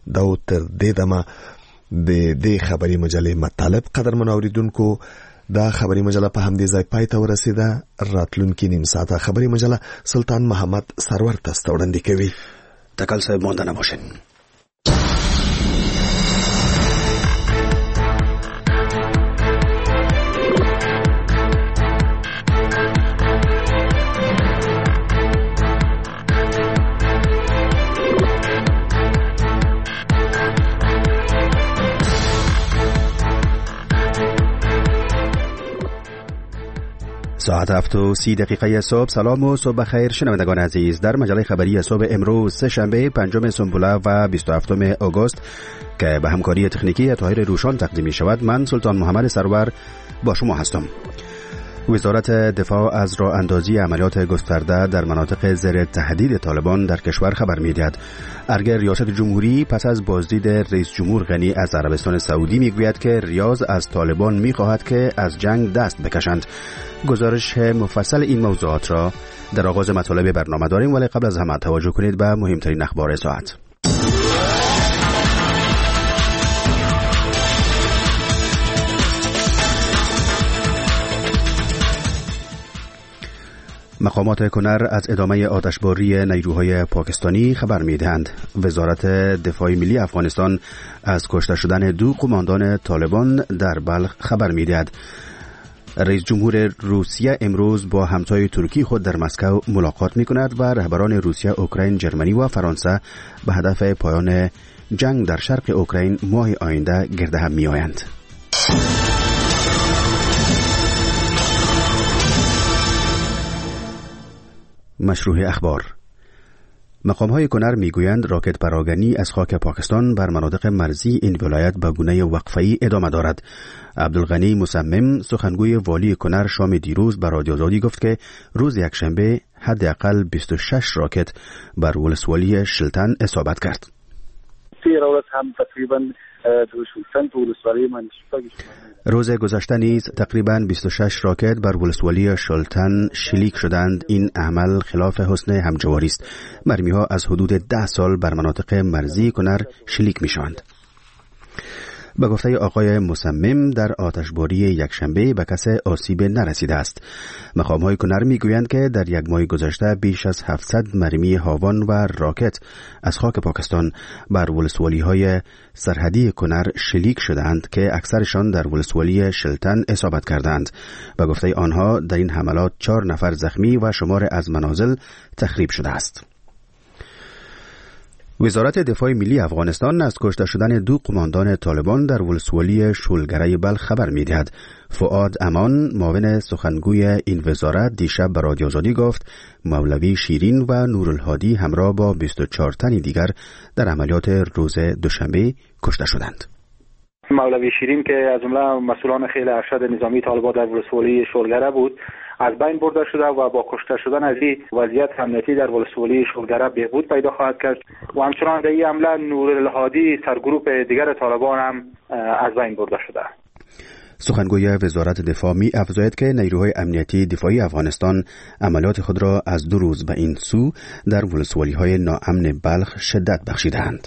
دا تر دې دمه د دې خبري مجلې مطلب قدرمن اوریدونکو دا خبري مجله په همدې ځای پای ته ورسیده. راتلونکي نیم ساعته خبري مجله سلطان محمد سرور تاسو ته وړاندې کوي. تکل صاحب مونده نباشین. ساعت 7:30 صبح. سلام و صبح بخیر شنوندگان عزیز. در مجله خبری صبح امروز سه شنبه 5 سنبوله و 27 آگوست که به همکاری تکنیکی طاهر روشان تقدیم می شود، من سلطان محمد سرور با شما هستم. وزارت دفاع از راه اندازی عملیات گسترده در مناطق زیر تهدید طالبان در کشور خبر می‌دهد. ارگه ریاست جمهوری پس از بازدید رئیس جمهور غنی از عربستان سعودی میگوید که ریاض از طالبان می‌خواهد که از جنگ دست بکشند. گزارش مفصل این موضوعات را در آغاز مطالب برنامه داریم، ولی قبل از همه توجه کنید به مهمترین اخبار ساعت. مقامات کنر از ادامه آتشباری نیروهای پاکستانی خبر می‌دهند. وزارت دفاع ملی افغانستان از کشته شدن 2 قماندان طالبان در بلخ خبر می‌دهد. رئیس جمهور روسیه امروز با همتای ترکی خود در مسکو ملاقات می‌کند و رهبران روسیه، اوکراین، جرمنی و فرانسه به هدف پایان جنگ در شرق اوکراین ماه آینده گرد هم می‌آیند. مشروع اخبار. مقام‌های کنر میگویند راکت پراگنی از خاک پاکستان بر مناطق مرزی این ولایت به گونه وقفه‌ای ادامه دارد. عبدالغنی مصمم، سخنگوی والی کنر، شام دیروز به رادیو آزادی گفت که روز یکشنبه حداقل 26 راکت بر ولسوالی شلتن اصابت کرد. روز گذشته نیز تقریباً 26 راکت بر ولسوالی شلتن شلیک شدند. این عمل خلاف حسن همجواری است. مرمی‌ها از حدود 10 سال بر مناطق مرزی کنر شلیک می‌شوند. به گفته آقای مصمم در آتشباری یکشنبه به کس آسیب نرسیده است. مقام‌های کنر میگویند که در یک ماه گذشته بیش از 700 مرمی هاون و راکت از خاک پاکستان بر ولسوالی‌های سرحدی کنر شلیک شدند که اکثرشان در ولسوالی شلتن اصابت کردند. به گفته آنها در این حملات 4 نفر زخمی و شمار از منازل تخریب شده است. وزارت دفاع ملی افغانستان از کشته شدن 2 قماندان طالبان در ولسوالی شولگره بلخ خبر می‌دهد. فؤاد امان، معاون سخنگوی این وزارت، دیشب به رادیو آزادی گفت مولوی شیرین و نورالهادی همراه با 24 تن دیگر در عملیات روز دوشنبه کشته شدند. مولوی شیرین که از جمله مسئولان خیلی ارشد نظامی طالبان در ولسوالی شولگره بود از بین برده شده و با کشته شدن از این وضعیت امنیتی در ولسوالی شولگره بهبود پیدا خواهد کرد و همچنان در این حمله نورالهادی سرگروپ دیگر طالبان هم از بین برده شده. سخنگوی وزارت دفاع می افزاید که نیروهای امنیتی دفاعی افغانستان عملیات خود را از 2 روز به این سو در ولسوالی‌های ناامن بلخ شدت بخشیدند.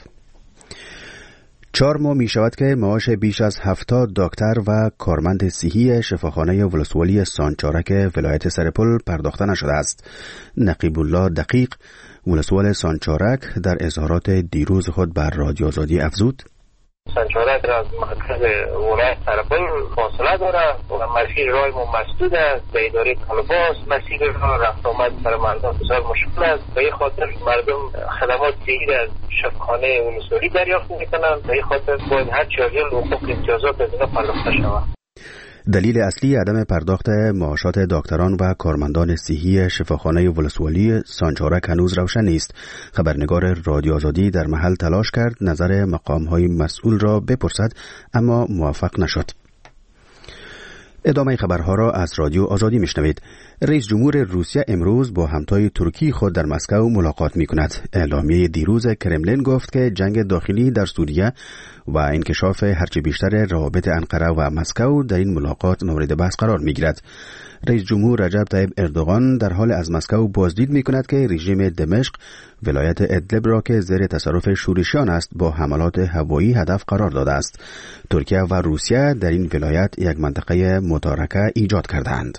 4 ماه می شود که معاش بیش از 70 دکتر و کارمند صحی شفاخانه ولسوالی سانچارک ولایت سرپل پرداخته نشده است. نقیب الله دقیق، ولسوال سانچارک، در اظهارات دیروز خود بر رادیو آزادی افزود: سانچارک از مرکز ولایت سرپل فاصله داره و مسیر راه مسدود است. به اداره طالباس مسیر راه رفت آمد سر مردم بسیار مشکل است. به این خاطر مردم خدمات صحی از شفاخانه ولسوالی دریافت میکنند. به این خاطر باید هر چیزی حقوق امتیازات از اینا پرداخته شود. دلیل اصلی عدم پرداخت معاشات دکتران و کارمندان صحی شفاخانه ولسوالی سانچارک هنوز روشن نیست. خبرنگار رادیو آزادی در محل تلاش کرد نظر مقام‌های مسئول را بپرسد، اما موفق نشد. ادامه خبرها را از رادیو آزادی میشنوید. رئیس جمهور روسیه امروز با همتای ترکی خود در مسکو ملاقات میکند. اعلامیه دیروز کرملین گفت که جنگ داخلی در سوریه و انکشاف هرچه بیشتر روابط انقره و مسکو در این ملاقات مورد بحث قرار میگیرد. رئیس جمهور رجب طیب اردوغان در حال از مسکو بازدید میکند که رژیم دمشق ولایت ادلب را که زیر تصرف شورشیان است با حملات هوایی هدف قرار داده است. ترکیه و روسیه در این ولایت یک منطقه متارکه ایجاد کردند.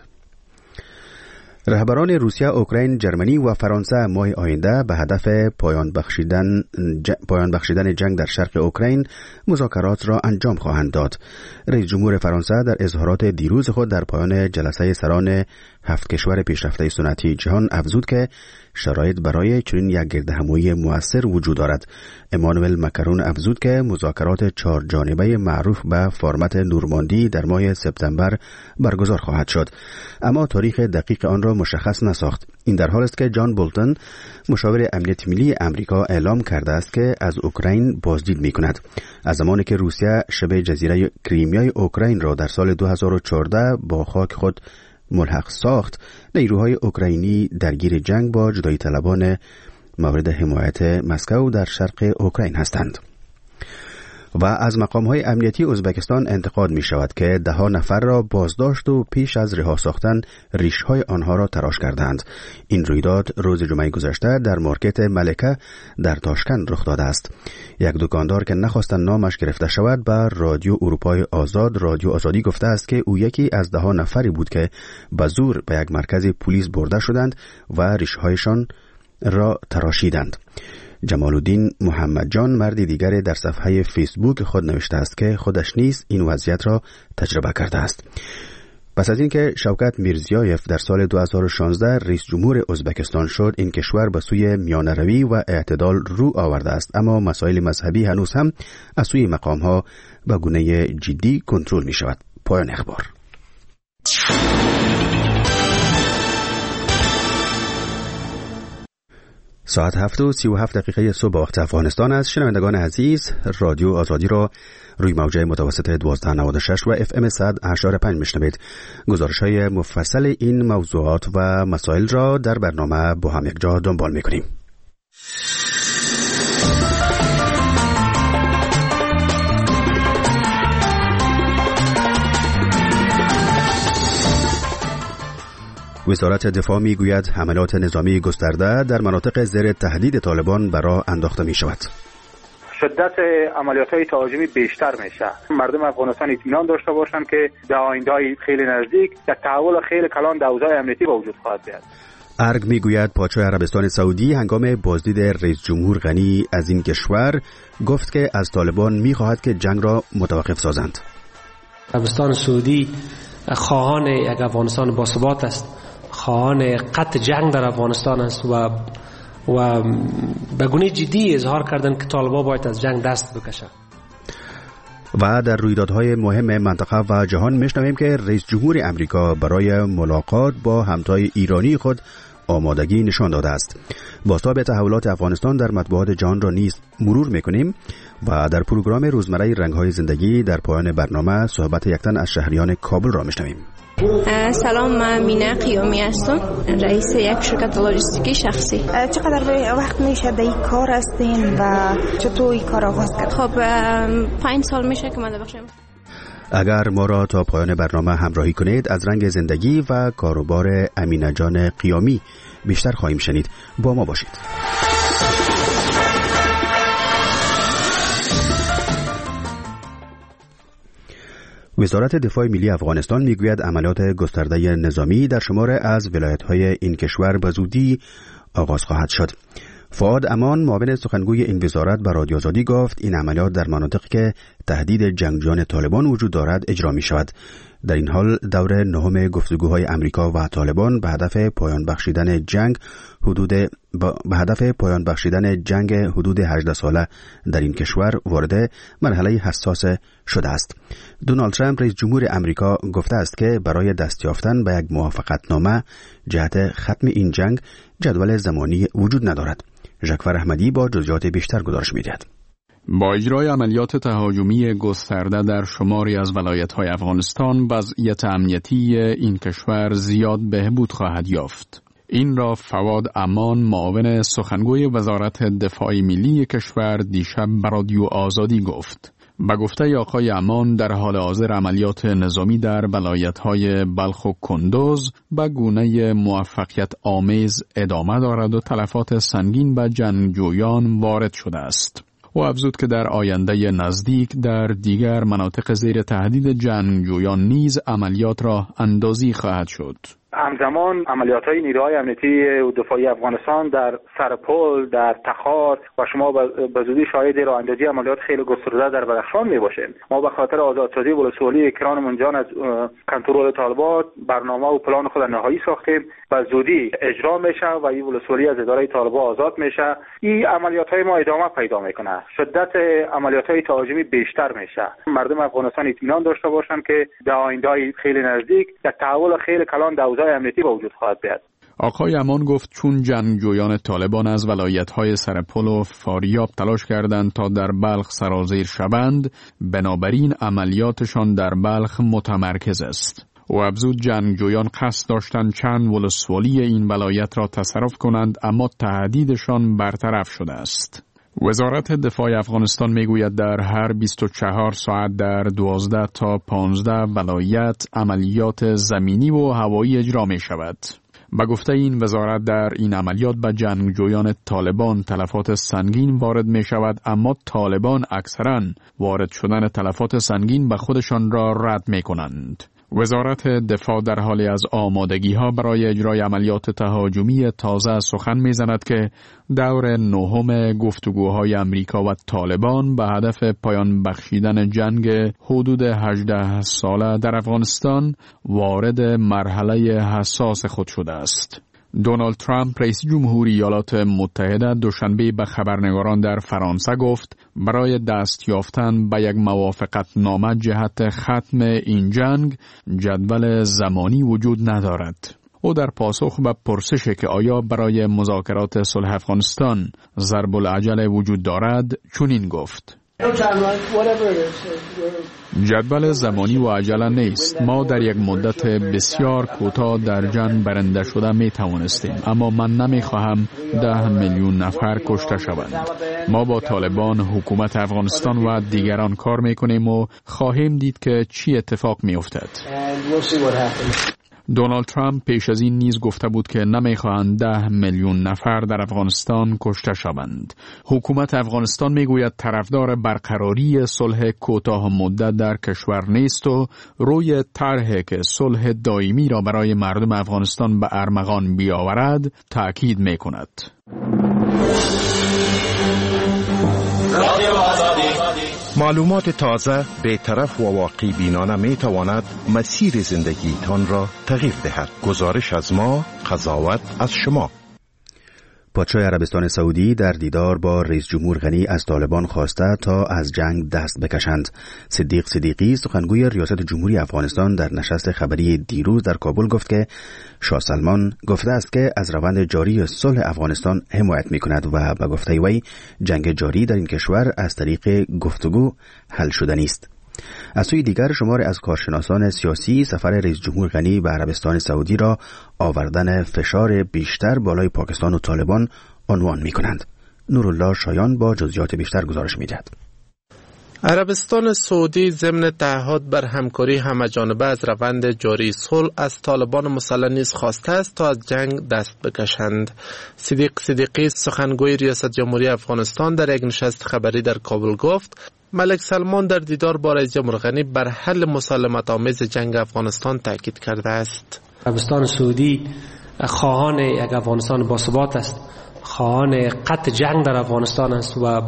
رهبران روسیه، اوکراین، جرمنی و فرانسه ماه آینده به هدف پایان بخشیدن جنگ در شرق اوکراین مذاکرات را انجام خواهند داد. رئیس جمهور فرانسه در اظهارات دیروز خود در پایان جلسه سران 7 کشور پیشرفته صنعتی جهان افزود که شرایط برای چنین یک گردهمایی مؤثر وجود دارد. امانوئل مکرون افزود که مذاکرات 4 جانبه معروف به فرمت نورماندی در ماه سپتامبر برگزار خواهد شد، اما تاریخ دقیق آن را مشخص نساخت. این در حال است که جان بولتون، مشاور امنیت ملی امریکا، اعلام کرده است که از اوکراین بازدید می‌کند. از زمانی که روسیه شبه جزیره کریمیای اوکراین را در سال 2014 با خاک خود ملحق ساخت، نیروهای اوکراینی درگیر جنگ با جدایی طلبان مورد حمایت مسکو در شرق اوکراین هستند. و از مقام‌های امنیتی ازبکستان انتقاد می‌شود که 10 نفر را بازداشت و پیش از رها ساختن ریش‌های آنها را تراش کردند. این رویداد روز جمعه گذشته در مارکت ملکه در تاشکند رخ داده است. یک دکاندار که نخواستند نامش گرفته شود به رادیو اروپای آزاد رادیو آزادی گفته است که او یکی از 10 نفری بود که به زور به یک مرکز پلیس برده شدند و ریش‌هایشان را تراشیدند. جمال الدین محمد جان مردی دیگر در صفحه فیسبوک خود نوشته است که خودش نیز این وضعیت را تجربه کرده است. پس از اینکه شوکت میرزیایف در سال 2016 رئیس جمهور ازبکستان شد، این کشور به سوی میانه‌روی و اعتدال رو آورده است، اما مسائل مذهبی هنوز هم از سوی مقام‌ها به گونه جدی کنترل می شود. پایان اخبار. ساعت 7:37 صبح وقت افغانستان است. شنوندگان عزیز، رادیو آزادی را روی موجه متوسط 1296 و FM 100.5 میشنوید. گزارش‌های مفصل این موضوعات و مسائل را در برنامه با هم یک جا دنبال می‌کنیم. وزارت دفاع میگوید حملات نظامی گسترده در مناطق زیر تهدید طالبان برای انداخته می شود. شدت عملیات‌های تهاجمی بیشتر میشه. مردم افغانستان اطمینان داشته باشند که در آینده‌های خیلی نزدیک در تحول خیلی کلان در حوزه امنیتی به وجود خواهد بیاید. ارگ میگوید پادشاه عربستان سعودی هنگام بازدید رئیس جمهور غنی از این کشور گفت که از طالبان می‌خواهد که جنگ را متوقف سازند. عربستان سعودی خواهان یک افغانستان باثبات است، خواهان قطع جنگ در افغانستان است و به گونه جدی اظهار کردن که طالبان باید از جنگ دست بکشند. و در رویدادهای مهم منطقه و جهان میشنویم که رئیس جمهور امریکا برای ملاقات با همتای ایرانی خود آمادگی نشان داده است. بازتاب تحولات افغانستان در مطبوعات جهان را نیز مرور میکنیم و در پروگرام روزمره رنگ‌های زندگی در پایان برنامه صحبت یک تن از شهریان کابل را میشنویم. سلام، من مینا قیامی هستم، رئیس یک شرکت لوجستیکی شخصی. چقدر وقت میشه در این کار هستین و چطور این کار آغاز کرد؟ خب 5 سال میشه که من بخشم. اگر ما را تا پایان برنامه همراهی کنید از رنگ زندگی و کاروبار امینه جان قیامی بیشتر خواهیم شنید. با ما باشید. وزارت دفاع ملی افغانستان میگوید عملیات گسترده نظامی در شمار از ولایت‌های این کشور به زودی آغاز خواهد شد. فؤاد امان، معاون سخنگوی این وزارت، به رادیو آزادی گفت این عملیات در مناطقی که تهدید جنگجویان طالبان وجود دارد اجرا می شود. در این حال دور نهم گفتگوهای امریکا و طالبان به هدف پایان بخشیدن جنگ حدود 18 ساله در این کشور وارد مرحله حساس شده است. دونالد ترامپ رئیس جمهور امریکا گفته است که برای دست یافتن به یک موافقتنامه جهت ختم این جنگ جدول زمانی وجود ندارد. ژاکفر احمدی با جزئیات بیشتر گزارش می‌دهد. با اجرای عملیات تهاجمی گسترده در شماری از ولایت‌های افغانستان، وضعیت امنیتی این کشور زیاد بهبود خواهد یافت. این را فواد امان، معاون سخنگوی وزارت دفاع ملی کشور، دیشب به رادیو آزادی گفت. به گفته آقای امان، در حال حاضر عملیات نظامی در ولایت‌های بلخ و کندوز به گونه موفقیت آمیز ادامه دارد و تلفات سنگین به جنگجویان وارد شده است. او افزود که در آینده نزدیک در دیگر مناطق زیر تهدید جنگجویان نیز عملیات را اندازی خواهد شد. همزمان عملیات‌های نیروهای امنیتی و دفاعی افغانستان در سرپل، در تخار و شما به زودی شاهد راه اندازی عملیات خیلی گسترده در بدخشان می‌باشیم. ما به خاطر آزادسازی ولسوالی کران منجان از کنترل طالبان برنامه و پلان خود نهایی ساختیم و زودی اجرا میشه و این ولسوالی از اداره طالبان آزاد میشه. این عملیات‌های ما ادامه پیدا میکنه، شدت عملیات‌های تهاجمی بیشتر میشه. مردم افغانستان اطمینان داشته باشند که در آینده خیلی نزدیک یک تحول خیلی کلان در اوضاع امنیتی به وجود خواهد بیاد. آقای امان گفت چون جنگجویان طالبان از ولایت‌های سرپل و فاریاب تلاش کردند تا در بلخ سرازیر شوند، بنابراین عملیاتشان در بلخ متمرکز است. و افزود جنگجویان قصد داشتند چند ولسوالی این ولایت را تصرف کنند، اما تهدیدشان برطرف شده است. وزارت دفاع افغانستان میگوید در هر 24 ساعت در 12 تا 15 ولایت عملیات زمینی و هوایی اجرا می شود. به گفته این وزارت در این عملیات به جنگجویان طالبان تلفات سنگین وارد می شود، اما طالبان اکثراً وارد شدن تلفات سنگین به خودشان را رد می کنند. وزارت دفاع در حالی از آمادگی‌ها برای اجرای عملیات تهاجمی تازه سخن می‌زند که دور نهم گفتگوهای امریکا و طالبان به هدف پایان بخشیدن جنگ حدود 18 ساله در افغانستان وارد مرحله حساس خود شده است. دونالد ترامپ رئیس جمهوری ایالات متحده دوشنبه به خبرنگاران در فرانسه گفت برای دست یافتن به یک موافقتنامه جهت ختم این جنگ جدول زمانی وجود ندارد. او در پاسخ به پرسش که آیا برای مذاکرات صلح افغانستان ضرب العجله وجود دارد چنین گفت: جدول زمانی و عجله نیست. ما در یک مدت بسیار کوتاه در جنگ برنده شده می توانستیم، اما من نمی خواهم 10 میلیون نفر کشته شوند. ما با طالبان، حکومت افغانستان و دیگران کار می کنیم و خواهیم دید که چی اتفاق می افتد. دونالد ترامپ پیش از این نیز گفته بود که نمیخواهند 10 میلیون نفر در افغانستان کشته شوند. حکومت افغانستان میگوید طرفدار برقراری صلح کوتاه مدت در کشور نیست و روی طرحی که صلح دائمی را برای مردم افغانستان به ارمغان بیاورد تاکید میکند. معلومات تازه، بی‌طرف و واقع بینانه می تواند مسیر زندگیتان را تغییر دهد. گزارش از ما، قضاوت از شما. پادشاه عربستان سعودی در دیدار با رئیس جمهور غنی از طالبان خواسته تا از جنگ دست بکشند. صدیق صدیقی سخنگوی ریاست جمهوری افغانستان در نشست خبری دیروز در کابل گفت که شاه سلمان گفته است که از روند جاری صلح افغانستان حمایت می‌کند و به گفته وی جنگ جاری در این کشور از طریق گفتگو حل شدنی است. از سوی دیگر شمار از کارشناسان سیاسی سفر رئیس جمهور غنی به عربستان سعودی را آوردن فشار بیشتر بالای پاکستان و طالبان عنوان می‌کنند. نورالله شایان با جزئیات بیشتر گزارش می‌دهد. عربستان سعودی ضمن تعهد بر همکاری همه‌جانبه از روند جاری صلح از طالبان مسلح نیز خواسته است تا از جنگ دست بکشند. صدیق صدیقی سخنگوی ریاست جمهوری افغانستان در یک نشست خبری در کابل گفت ملک سلمان در دیدار با رئیس جمهور غنی بر حل مسالمت آمیز جنگ افغانستان تاکید کرده است. عربستان سعودی خواهان یک افغانستان باثبات است، خواهان قطع جنگ در افغانستان است و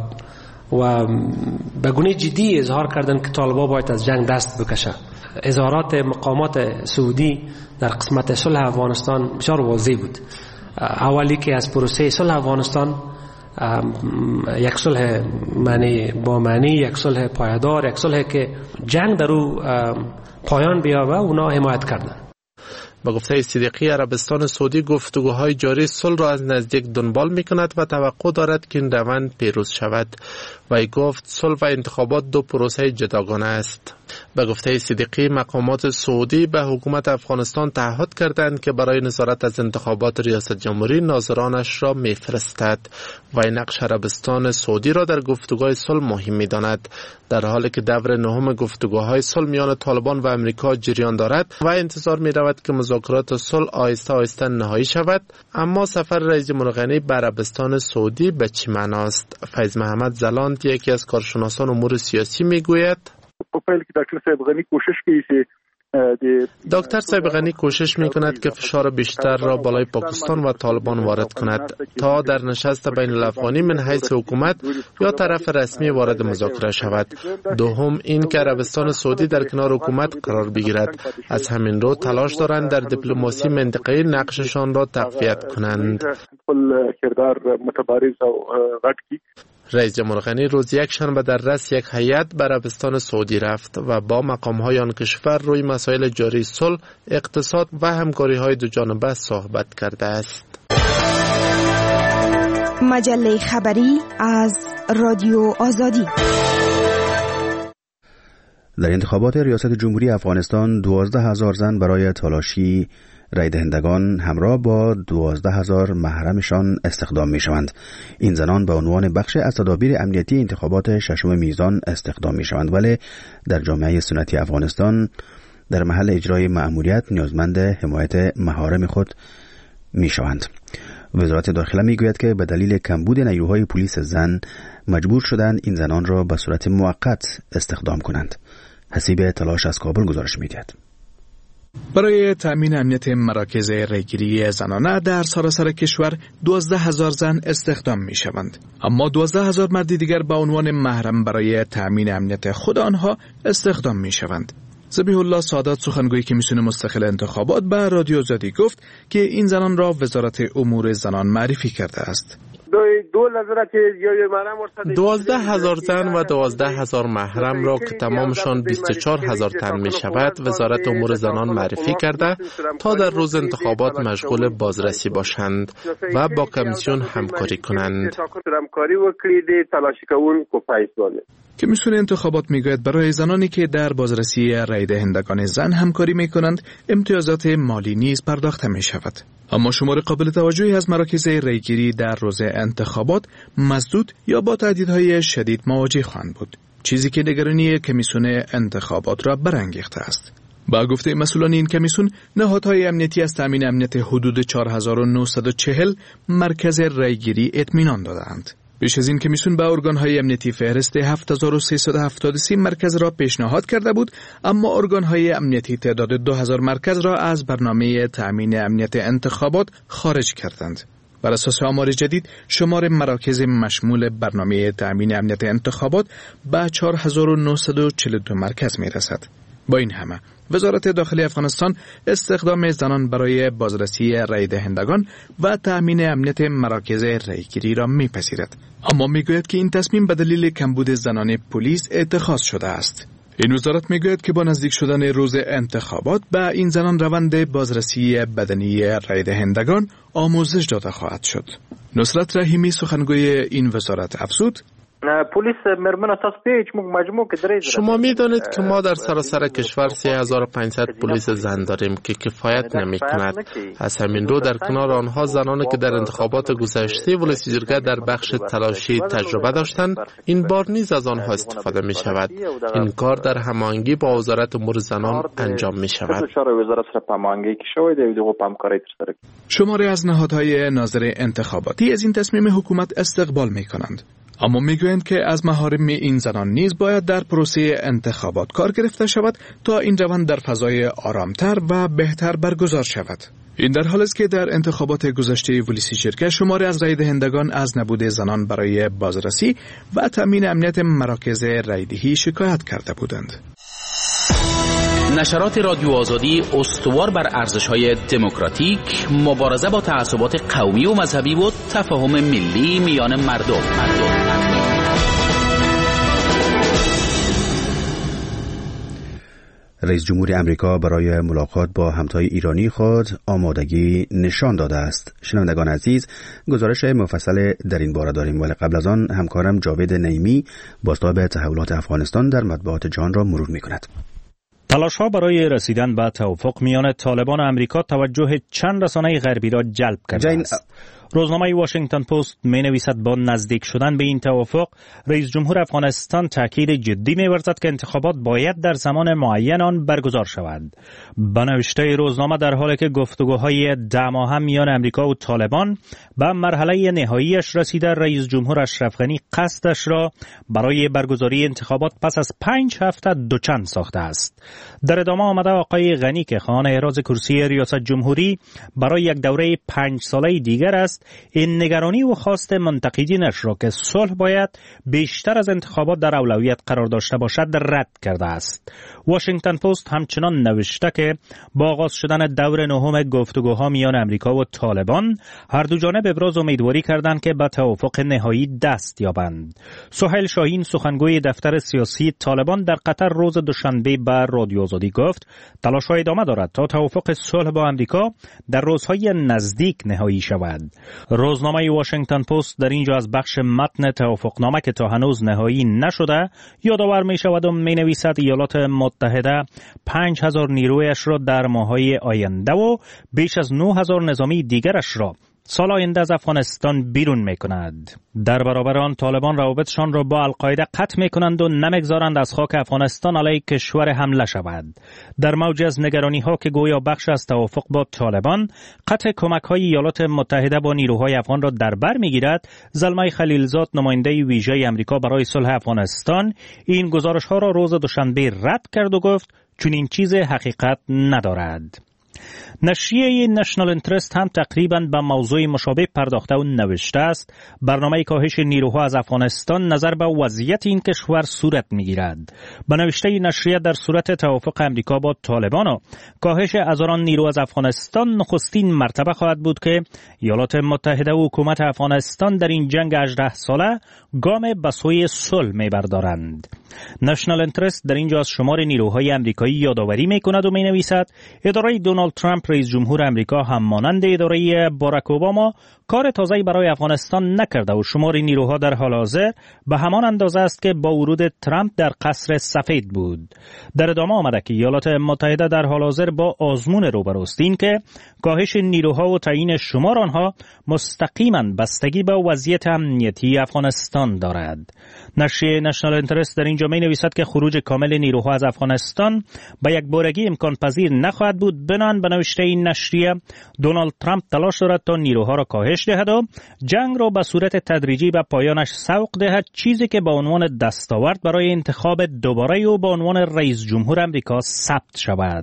به گونه جدی اظهار کردند که طالبان باید از جنگ دست بکشه. اظهارات مقامات سعودی در قسمت صلح افغانستان بسیار واضح بود. اولی که از پروسه صلح افغانستان یک صلح معنی یک صلح پایدار، یک صلح که جنگ در او پایان بیاورد، اونا حمایت کردند. با گفته صدیقی، عربستان سعودی گفتگوهای جاری صلح را از نزدیک دنبال می‌کند و توقع دارد که این روند پیروز شود. وی گفت صلح و انتخابات دو پروسه جداگانه است. به گفته صدیقی، مقامات سعودی به حکومت افغانستان تعهد کردند که برای نظارت از انتخابات ریاست جمهوری ناظرانش را می‌فرستد و این نقش عربستان سعودی را در گفتگوهای صلح مهم می‌داند. در حالی که دور نهم گفتگوهای صلح میان طالبان و امریکا جریان دارد و انتظار می‌رود که مذاکرات صلح آهسته آهسته نهایی شود، اما سفر رئیس جمهور غنی به عربستان سعودی به چه معناست؟ فیض محمد زلاند، یکی از کارشناسان امور سیاسی، میگوید دکتر صاحب غنی کوشش می کند که فشار بیشتر را بالای پاکستان و طالبان وارد کند تا در نشست بین الافغانی من حیث حکومت یا طرف رسمی وارد مذاکره شود. دوم این که عربستان سعودی در کنار حکومت قرار بگیرد. از همین رو تلاش دارند در دیپلماسی منطقه‌ای نقششان را تقویت کنند. رئیس جمهور غنی روز یکشنبه در رأس یک هیئت به عربستان سعودی رفت و با مقام‌های آن کشور روی مسائل جاری صلح، اقتصاد و همکاری‌های دوجانبه صحبت کرده است. مجله خبری از رادیو آزادی. در انتخابات ریاست جمهوری افغانستان 12,000 زن برای تلاشی رای دهندگان همراه با 12,000 محرمشان استخدام می شوند. این زنان به عنوان بخش از تدابیر امنیتی انتخابات ششم میزان استخدام می شوند، ولی در جامعه سنتی افغانستان در محل اجرای مأموریت نیازمند حمایت محارم خود می شوند. وزارت داخله می گوید که به دلیل کمبود نیروهای پلیس زن مجبور شدند این زنان را به صورت موقت استخدام کنند. حسیب تلاش از کابل گزارش می دهد. برای تأمین امنیت مراکز رایگیری زنانه در سراسر کشور 12,000 زن استخدام می شوند، اما 12,000 مرد دیگر به عنوان محرم برای تأمین امنیت خود آنها استخدام می شوند. ذبیح الله سادات، سخنگوی کمیسیون مستقل انتخابات، به رادیو آزادی گفت که این زنان را وزارت امور زنان معرفی کرده است. 12,000 زن و 12,000 محرم را که تمامشان 24,000 تن می شود وزارت امور زنان معرفی کرده تا در روز انتخابات مشغول بازرسی باشند و با کمیسیون همکاری کنند. کمیسیون انتخابات میگوید برای زنانی که در بازرسی رای دهندگان زن همکاری می کنند امتیازات مالی نیز پرداخته می شود. اما شمار قابل توجهی از مراکز رایگیری در روز انتخابات مسدود یا با تهدیدهای شدید مواجه خواهند بود، چیزی که نگرانی کمیسیون انتخابات را برانگیخته است. با گفته مسئولان این کمیسیون، نهادهای امنیتی از تامین امنیت حدود 4940 مرکز رایگیری اطمینان دادند. بیش از این کمیسیون به ارگان‌های امنیتی فهرست 7373 مرکز را پیشنهاد کرده بود، اما ارگان‌های امنیتی تعداد 2000 مرکز را از برنامه تأمین امنیت انتخابات خارج کردند. بر اساس آمار جدید، شمار مراکز مشمول برنامه تأمین امنیت انتخابات به 4942 مرکز می‌رسد. با این همه، وزارت داخلی افغانستان استخدام زنان برای بازرسی رای دهندگان و تأمین امنیت مراکز رایگیری را میپذیرد، اما میگوید که این تصمیم به دلیل کمبود زنان پلیس اتخاذ شده است. این وزارت میگوید که با نزدیک شدن روز انتخابات به این زنان روند بازرسی بدنی رای دهندگان آموزش داده خواهد شد. نصرت رحیمی، سخنگوی این وزارت، افزود: شما می‌دانید که ما در سراسر کشور 3500 پلیس زن داریم که کفایت نمی‌کند. از همین رو در کنار آنها زنانی که در انتخابات گذشته ولایت جرگه در بخش تلاشی تجربه داشتند، این بار نیز از آنها استفاده می‌شود. این کار در هماهنگی با وزارت امور زنان انجام می‌شود. شماری از نهادهای ناظر انتخاباتی از این تصمیم حکومت استقبال می‌کنند، اما میگویند که از محارم این زنان نیز باید در پروسه انتخابات کار گرفته شود تا این روند در فضای آرامتر و بهتر برگزار شود. این در حالی است که در انتخابات گذشته ولایت جرگه شماری از رای دهندگان از نبود زنان برای بازرسی و تامین امنیت مراکز رایدهی شکایت کرده بودند. نشرات رادیو آزادی استوار بر ارزش‌های دموکراتیک، مبارزه با تعصبات قومی و مذهبی و تفاهم ملی میان مردم. رئیس جمهور امریکا برای ملاقات با همتای ایرانی خود آمادگی نشان داده است. شنوندگان عزیز، گزارش مفصل در این باره داریم، ولی قبل از آن همکارم جاوید نعیمی بازتاب تحولات افغانستان در مطبوعات جهان را مرور می‌کند. تلاش‌ها برای رسیدن به توافق میان طالبان و امریکا توجه چند رسانه غربی را جلب کرده است. روزنامه واشنگتن پست می‌نویسد با نزدیک شدن به این توافق، رئیس جمهور افغانستان تاکید جدی می‌ورزد که انتخابات باید در زمان معین آن برگزار شود. به نوشته روزنامه، در حالی که گفتگوهای 10 ماهه میان امریکا و طالبان به مرحله نهاییش رسیده، رئیس جمهور اشرف غنی قصدش را برای برگزاری انتخابات پس از 5 هفته دوچند ساخته است. در ادامه آمده آقای غنی که خواهان احراز کرسی ریاست جمهوری برای یک دوره 5 ساله دیگر است، این نگرانی و خواست منتقدینش را که صلح باید بیشتر از انتخابات در اولویت قرار داشته باشد رد کرده است. واشنگتن پست همچنان نوشته که با آغاز شدن دور نهم گفتگوها میان امریکا و طالبان، هر دو جانب ابراز امیدواری کردند که به توافق نهایی دست یابند. سهیل شاهین، سخنگوی دفتر سیاسی طالبان در قطر، روز دوشنبه به رادیو آزادی گفت تلاش‌ها ادامه دارد تا توافق صلح با امریکا در روزهای نزدیک نهایی شود. روزنامه واشنگتن پست در اینجا از بخش متن توافقنامه که تا هنوز نهایی نشده یادآور می شود و می نویسد ایالات متحده 5000 نیرویش را در ماه‌های آینده و بیش از 9000 نظامی دیگرش را سال آینده از افغانستان بیرون می کند. در برابر آن طالبان روابطشان را با القاعده قطع می کنند و نمیگذارند از خاک افغانستان علیه کشور حمله شود. در موج از نگرانی ها که گویا بخش از توافق با طالبان قطع کمک های ایالات متحده با نیروهای افغان را در بر می گیرد، زلمه خلیلزاد، نماینده ویژه امریکا برای صلح افغانستان، این گزارش ها را روز دوشنبه رد کرد و گفت چون این چیز حقیقت ندارد. نشریه نشنال انترست هم تقریباً به موضوع مشابه پرداخته و نوشته است برنامه کاهش نیروها از افغانستان نظر به وضعیت این کشور صورت می‌گیرد. به نوشته نشریه در صورت توافق امریکا با طالبان و کاهش هزاران نیرو از افغانستان نخستین مرتبه خواهد بود که ایالات متحده و حکومت افغانستان در این جنگ 18 ساله گام به سوی صلح می‌بردارند. نشنال انترست در اینجا از شمار نیروهای امریکایی یادآوری می‌کند و می‌نویسد اداره دونالد ترامپ رئیس جمهور امریکا هم مانند اداره باراک اوباما کار تازه‌ای برای افغانستان نکرده و شمار نیروها در حال حاضر به همان اندازه است که با ورود ترامپ در قصر سفید بود. در ادامه آمده که ایالات متحده در حال حاضر با آزمون روبروست، این که کاهش نیروها و تعیین شمار آنها مستقیما بستگی به وضعیت امنیتی افغانستان دارد. نشریه نشنال انترست در اینجا می نویسد که خروج کامل نیروها از افغانستان به یک بارگی امکان پذیر نخواهد بود. بنان به نوشته این نشریه دونالد ترامپ تلاش دارد تا نیروها را کاهش دهد و جنگ را به صورت تدریجی به پایانش سوق دهد، چیزی که به عنوان دستاورد برای انتخاب دوباره او به عنوان رئیس جمهور امریکا ثبت شود.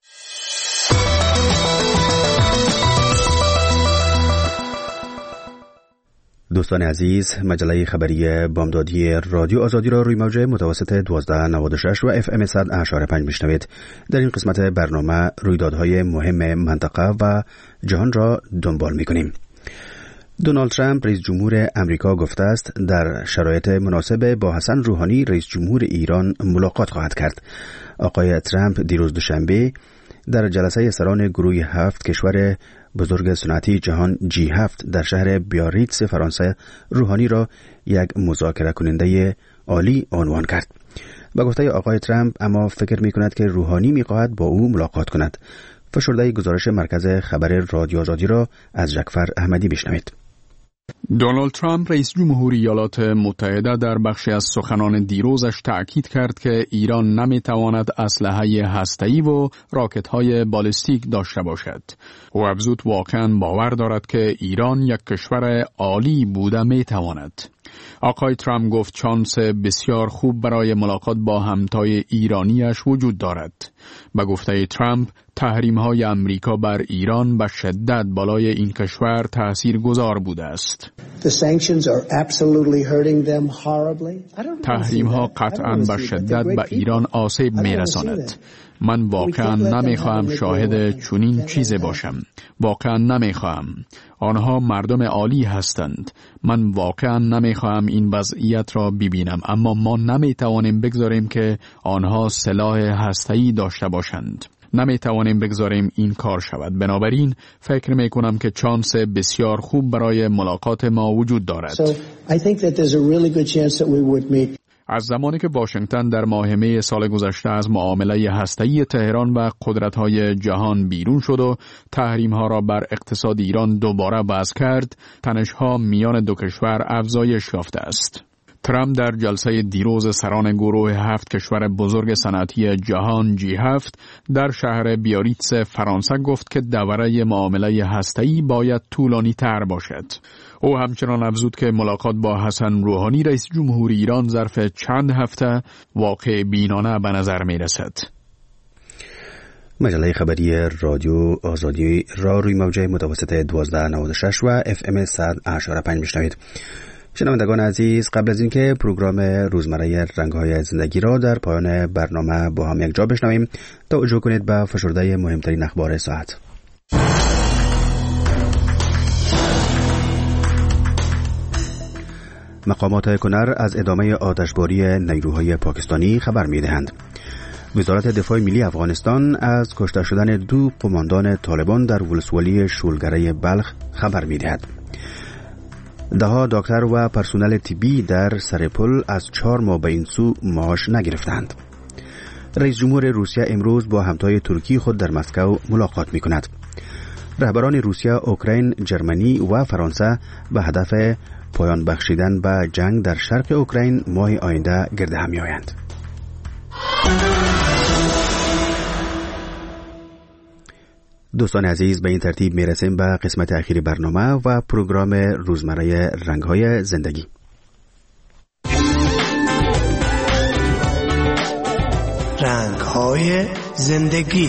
دوستان عزیز، مجله خبری بامدادی رادیو آزادی را روی موج متوسط 1296 و FM 100.5 میشنوید. در این قسمت برنامه رویدادهای مهم منطقه و جهان را دنبال میکنیم. دونالد ترامپ رئیس جمهور امریکا گفته است در شرایط مناسب با حسن روحانی رئیس جمهور ایران ملاقات خواهد کرد. آقای ترامپ دیروز دوشنبه در جلسه سران گروه 7 کشور بزرگ صنعتی جهان G7 در شهر بیاریتس فرانسه روحانی را یک مذاکره کننده عالی عنوان کرد. با گفته آقای ترامپ اما فکر می کند که روحانی می خواهد با او ملاقات کند. فشرده گزارش مرکز خبر رادیو آزادی را از جعفر احمدی بشنوید. دونالد ترامپ رئیس جمهور ایالات متحده در بخشی از سخنان دیروزش تأکید کرد که ایران نمیتواند اسلحه هسته‌ای و راکت‌های بالستیک داشته باشد. او افزود واقعاً باور دارد که ایران یک کشور عالی بوده میتواند. آقای ترامپ گفت شانس بسیار خوب برای ملاقات با همتای ایرانیش وجود دارد. به گفته ترامپ تحریم‌های امریکا بر ایران به شدت بالای این کشور تاثیرگذار بوده است. تحریم‌ها قطعاً به شدت به ایران آسیب می‌رساند. من واقعاً نمی‌خواهم شاهد چنین چیزی باشم. واقعاً نمی‌خواهم. آنها مردم عالی هستند. من واقعاً نمی‌خواهم این وضعیت را ببینم، اما ما نمی‌توانیم بگذاریم که آنها سلاح هسته‌ای داشته داشته باشند. نمی توانیم بگذاریم این کار شود. بنابراین فکر می کنم که چانس بسیار خوب برای ملاقات ما وجود دارد. از زمانی که واشنگتن در ماه می سال گذشته از معامله هسته‌ای تهران و قدرت‌های جهان بیرون شد و تحریم‌ها را بر اقتصاد ایران دوباره وضع کرد، تنش‌ها میان دو کشور افزایش یافته است. ترامپ در جلسه دیروز سران گروه 7 کشور بزرگ صنعتی جهان G7 در شهر بیاریتس فرانسه گفت که دوره معامله هسته‌ای باید طولانی تر باشد. او همچنان افزود که ملاقات با حسن روحانی رئیس جمهوری ایران ظرف چند هفته واقع بینانه به نظر می رسد. مجله خبری رادیو آزادی را روی موجه متوسط 1296 و FM 100.5 میشنوید. شنوندگان عزیز، قبل از اینکه پروگرام روزمره رنگ‌های زندگی را در پایان برنامه با هم یک جا بشنویم، توجه کنید به فشرده مهمترین اخبار ساعت. مقامات کنر از ادامه آتشباری نیروهای پاکستانی خبر می‌دهند. وزارت دفاع ملی افغانستان از کشته شدن 2 قماندان طالبان در ولسوالی شولگره بلخ خبر می‌دهد. دهها دکتر و پرسنل طبی در سر پل از 4 ماه به این سو معاش نگرفتند. رئیس جمهور روسیه امروز با همتای ترکی خود در مسکو ملاقات می‌کند. رهبران روسیه، اوکراین، جرمنی و فرانسه به هدف پایان بخشیدن به جنگ در شرق اوکراین ماه آینده گرد هم می‌آیند. دوستان عزیز، به این ترتیب میرسیم به قسمت اخیر برنامه و پروگرام روزمره رنگ‌های زندگی. رنگ‌های زندگی.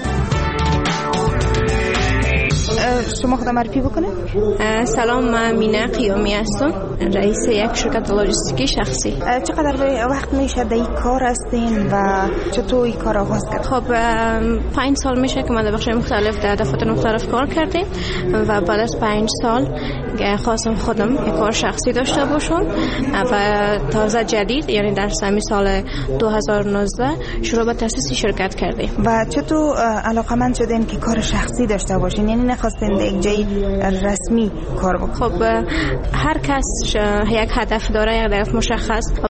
شما خودم معرفی بکنید؟ سلام، من مینا قیامی هستم، رئیس یک شرکت لوجستیکی شخصی. چقدر وقت میشه در این کار هستین و چطور این کار آغاز کرد؟ خب 5 سال میشه که ما در بخش مختلف در دفاتر مختلف کار کردیم و بعد از 5 سال خواستم خودم یک کار شخصی داشته باشم و تازه جدید، یعنی در سال 2019 شروع به تأسیس شرکت کردیم. و چطور علاقمند شدین که کار شخصی داشته باشین؟ یعنی نخواستین یک جای رسمی کار بکنید؟ خب هر کس یک هدف داره، یک هدف مشخص.